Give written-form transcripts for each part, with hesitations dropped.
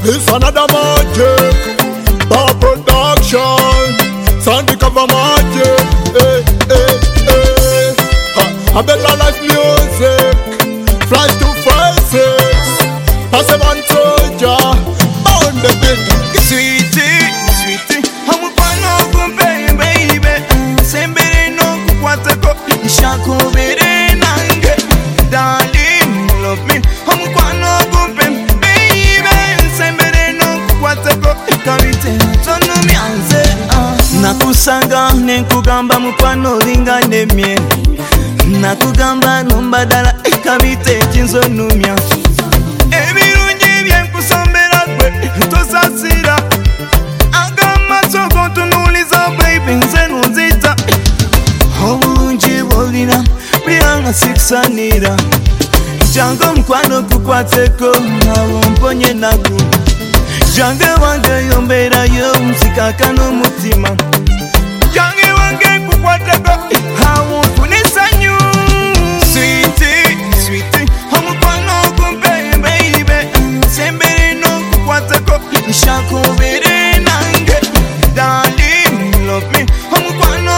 This another magic, Bar production, Sandy cover magic. Hey, hey, hey. I better life music, flash to faces, pass a one soldier, on the beat. Sweetie, sweetie, I'm a fan of baby. Sembere no kukwateko, ishako bere nange. Darling, love me, I'm a fan of baby. Sembere no kukwateko, kabite tono mianze. Nakusanga nenkugamba mupano linga nemye. Nakugamba nombadala kabite kinzo numya. Ebirungi byenkusombera gwe tosasira. Agamba sokontunuliza baby nze nuzita. Obungi bwolina byanga sikusanira. Jango mukwano kukwateko nawo mponye naku. Jange wange yomberayo msikaka n'umutima. Jange wange kukwateko hawo nfunisa nyu. Sweetie, sweetie, omukwano baby. Sembere no kukwateko ishako bere nange. Darling, love me, omukwano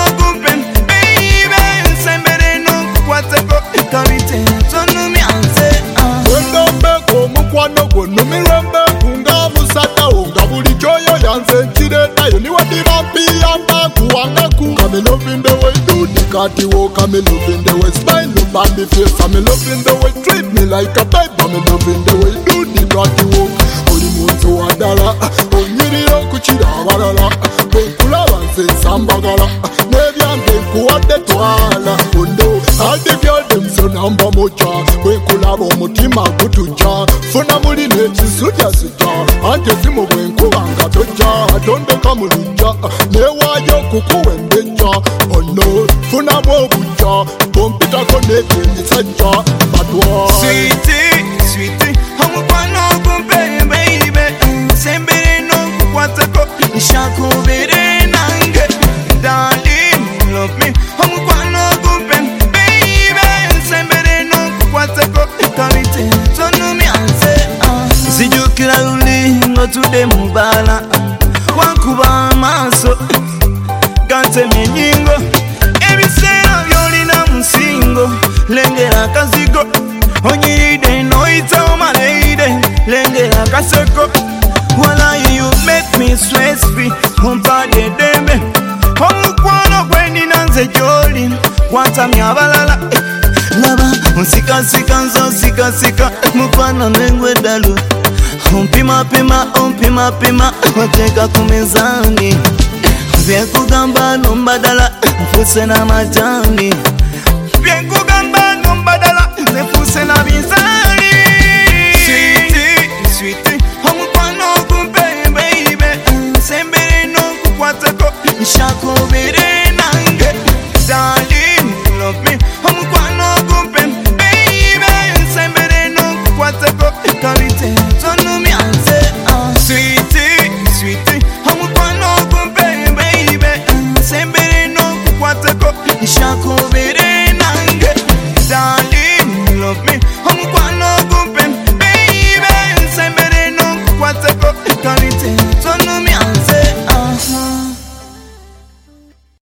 baby. Sembere no kukwateko kabite tono mianze. Wendambeko omukwano gwo numirembe kunga musata onga buli kyoyo yanze nkiretayo niwe ndibambiyambaku wangaku. Come loving the way you do the catty walk, come loving the way smile up on the face, come loving the way treat me like a babe, come loving the way you do the catty walk. Oli muntu wadala, onyiriro kuchira abalala, bwenkulaba nze nsambagala, nebyange nkuwadde twala. Ondo all the girls them so number moja, bwenkulaba omutima gutujja, funa muli n'ekisujja sujja, ante simu bwenkubanga tojja, tondeka mulujja, neewaayo kukuwa embejja. Ono funa bwobujja, bompitako n'ekyemisajja batwa. Sweetie, sweetie, omukwano baby. Sembere no kukwateko ishako bere nange. Darling, love me, omukwano baby. Sembere no kukwateko kabite tono mianze. Sijukira luli ngotude mubala, wankuba amaso gantemye enyingo. Ebiseera byolina musingo, lengera akazigo. Onyiride noyita omaleide, lengera akaseko. Wala you make me stress free, umpade dembe. Omukwano gwendina nze gyoli, wantamya abalala. Laba onsikasika nzonsikasika, mukwano nengwe ddalu. Ompimapima, wateeka ku mizani. Byenkugamba nombadala, nfuse n'amajani. Byenkugamba nombadala, nfuse n'abizani. Sweetie, sweetie, omukwano baby. Sembere no kukwateko ishako bere nange. Darling, love me, omukwano baby. Sembere no kukwateko kabite tono mianze. Sweetie, sweetie, omukwano baby. Sembere no kukwateko ishako bere nange.